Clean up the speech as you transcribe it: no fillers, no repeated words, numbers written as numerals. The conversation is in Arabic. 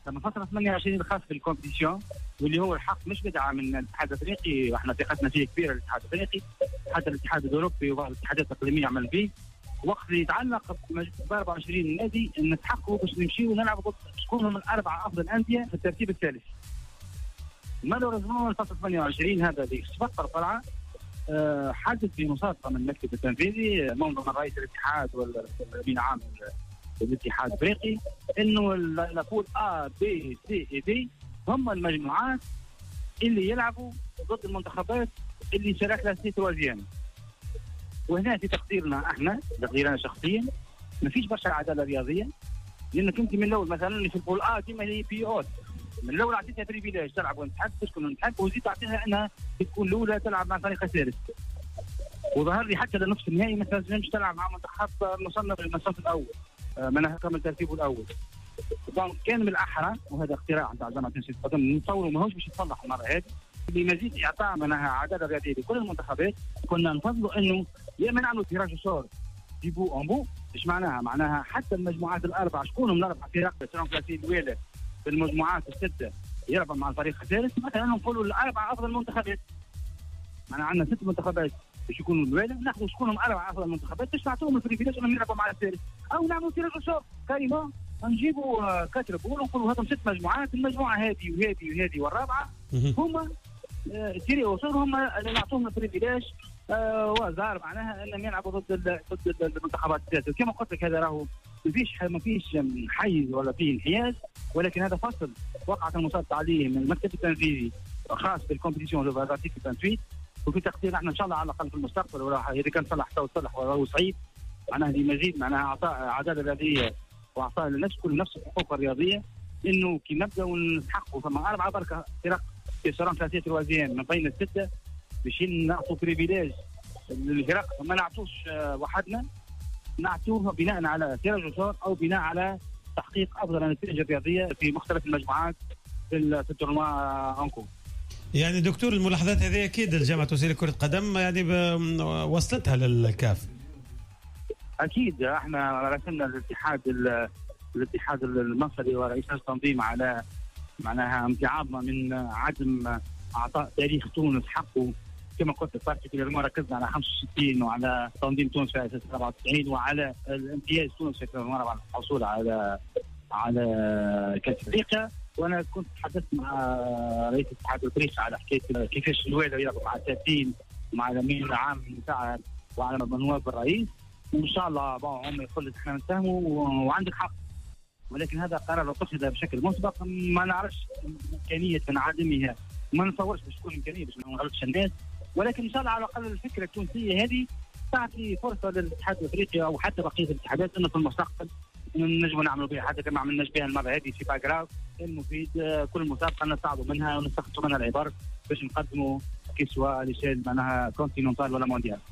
ثم فصل 28 الخاص بالكومبيتيشن، واللي هو الحق مش بدعه من الاتحاد الافريقي، واحنا ثقتنا فيه كبيره الاتحاد الافريقي، حتى الاتحاد الاوروبي وبعض الاتحادات الاقليميه عمل فيه. وقت اللي يتعلق ب 24 نادي نتحققوا باش نمشيو نلعبوا ضد شكون هم الاربعه افضل انديه في الترتيب الثالث. مالوريزمون الفصل 28 هذا اللي تفطر طلعه حدث بمسابقه من المكتب التنفيذي منظم رئيس الاتحاد والامين العام الاتحاد الافريقي انه نقول A B C E D هم المجموعات اللي يلعبوا ضد المنتخبات اللي شارك لها سي تروازيام. وهنا في تقديرنا احنا تقديرنا شخصيا ما فيش برشا عداله رياضيه، لانك انت من الاول مثلا في البول A ديما هي بي اوت، من الاول اعطيتها بريفيليج تلعب وانت تحب تسكن وانت تحب، وزيد تعطيها انها تكون الاولى تلعب مع فريق ثالث. وظهر لي حتى لنصف النهائي ما تنجمش تلعب مع منتخب مصنف المصنف الاول منها كامل ترتيبه الاول. طبعا كان من الاحرى، وهذا اختراع نتاع جامعه تونس القدم نتصوروا ماهوش باش يتصلح المره هذه، بمزيد اعطاء منها عداله رياضيه لكل المنتخبات. كنا نفضلوا انه يا اما نعملوا تيراج صور دي بو اون بو. ايش معناها حتى المجموعات الاربعه شكون من الاربع فرق سواء كلاسي الاولى في المجموعات السته يلعبوا مع الفريق الثالث، مثلا نقولوا الاربع افضل منتخبات، معنا عندنا 6 منتخبات باش يكونوا الاولى، ناخذوا شكون هم اربع افضل منتخبات باش نعطوهم البريفيليج انهم يلعبوا مع الثالث، او نعملوا تيراج صور كريمه نجيبوا كاتر بول ونقولوا هذم 6 مجموعات، المجموعه هذه وهذه وهذه والرابعه هما تيري وصول هم اللي نعطوهم البريفيليج وزار معناها انهم يلعبوا ضد المنتخبات الثالثه. كما قلت لك هذا راهو ما فيش حيز ولا فيه انحياز، ولكن هذا فصل وقعت المسابقه عليه من المكتب التنفيذي خاص بالكومبيتيشن لو فارتيك 28. وفي تقدير احنا ان شاء الله على الاقل في المستقبل ولا اذا كان صلح تصلح وهو صعيب معناها لمزيد معناها اعطاء عداله رياضيه واعطاء للناس كل نفس الحقوق الرياضيه، انه كي نبداو نحققوا ثم 4 بركه فرق في سيران ثلاثيه تروازيام من بين السته باش نعطوا بريفيليج للفرق، ما نعطوش وحدنا، نعطوها بناء على تيراج وصول او بناء على تحقيق افضل النتائج الرياضيه في مختلف المجموعات في التورنوا انكو. يعني دكتور الملاحظات هذه اكيد الجامعه التونسيه لكره القدم يعني وصلتها للكاف. اكيد احنا راسلنا الاتحاد المصري ورئيس التنظيم على معناها امتعاضنا من عدم اعطاء تاريخ تونس حقه. كما قلت بارتيكولارمون ركزنا على 65 وعلى تنظيم تونس في 94 وعلى الامتياز تونس في على الحصول على كاس افريقيا. وانا كنت تحدثت مع رئيس الاتحاد الافريقي على حكايه كيفاش الوالي يلعبوا مع الساتين مع الامين العام نتاع وعلى نواب الرئيس، وان شاء الله هم يقول لك احنا نتفاهموا وعندك حق، ولكن هذا قرار اتخذ بشكل مسبق ما نعرفش امكانيه من عدمها، ما نتصورش باش تكون امكانيه باش ما نغلطش الناس، ولكن ان شاء الله على الاقل الفكره التونسيه هذه تعطي فرصه للاتحاد الافريقي او حتى بقيه الاتحادات انه في المستقبل نجموا نعملوا بها حتى كما عملناش بها المره هذه في باغراف المفيد. كل مسابقه نستعرضوا منها ونستخلصوا منها العبر باش نقدموا كسوه لشان معناها كونتيننتال ولا مونديال.